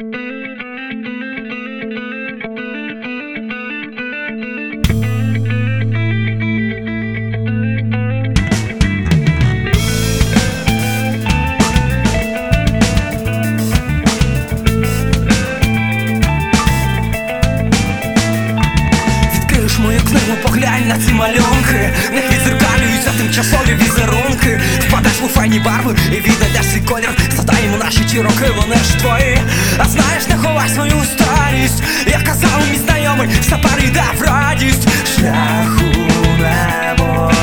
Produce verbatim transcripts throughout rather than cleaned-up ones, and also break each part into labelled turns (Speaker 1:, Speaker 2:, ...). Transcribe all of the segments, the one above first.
Speaker 1: Поглянь на ці малюнки, в них відзеркалюються тимчасові візерунки. Впадеш у файні барви і віднайдеш свій колір. Задаємо наші ті роки, вони ж твої. А знаєш, не ховай свою старість. Як казав мій знайомий, все перейде в радість. Шлях у небо.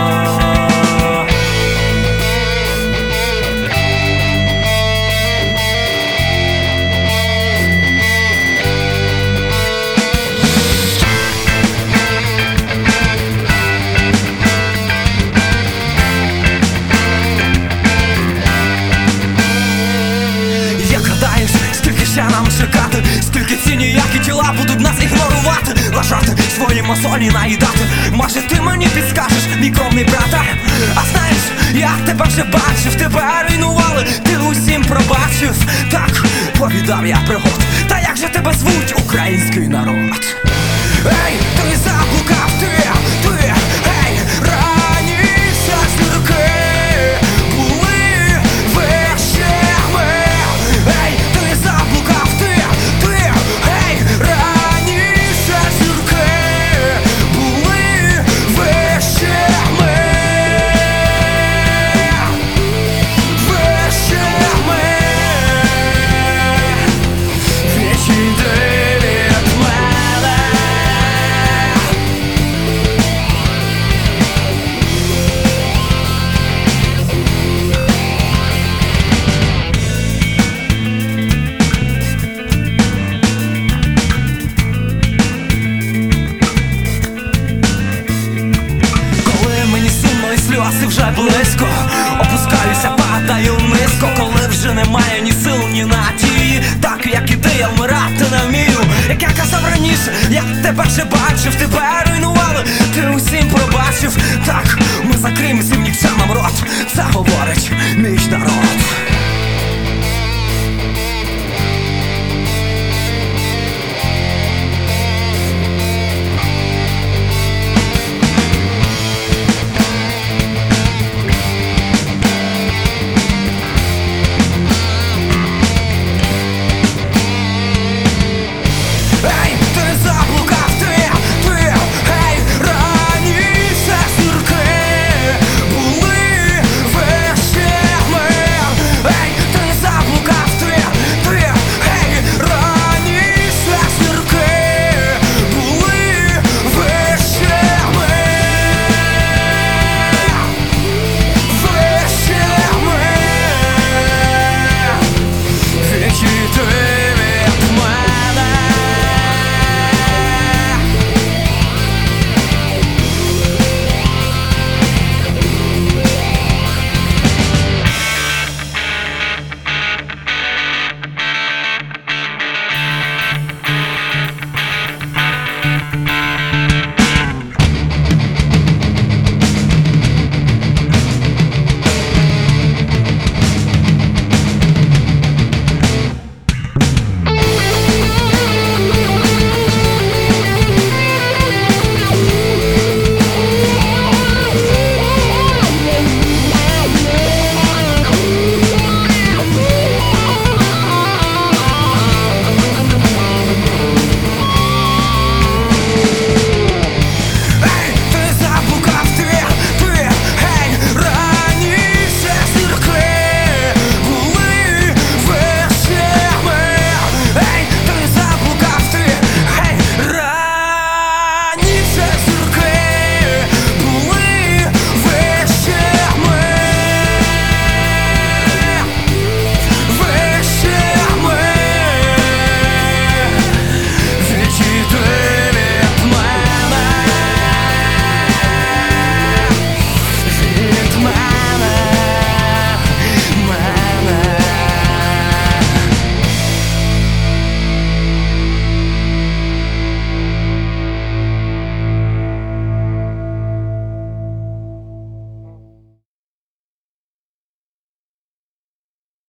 Speaker 1: Нам чекати, скільки ці ніякі тіла будуть нас ігнорувати, лажати, свої мозолі наїдати. Може ти мені підскажеш, мій кровний брата? А знаєш, я тебе вже бачив, тебе руйнували, ти усім пробачив. Так, повідав я пригод, та як же тебе звуть, український народ? Ей, ти заблукав, ти, ти, ей, раніше зірки були вищими. Ей, ти заблукав, ти, ти, ей, раніше зірки були вищими. Вищими. Відійди від мене. Сльози вже близько, опускаюся, падаю низько. Коли вже немає ні сил, ні надії, так як і ти, я вмирати не вмію. Як я казав раніше, я тебе ще бачив, тебе руйнували, ти усім пробачив. Так, ми закриємо всім нікчемам рот, це говорить мій народ.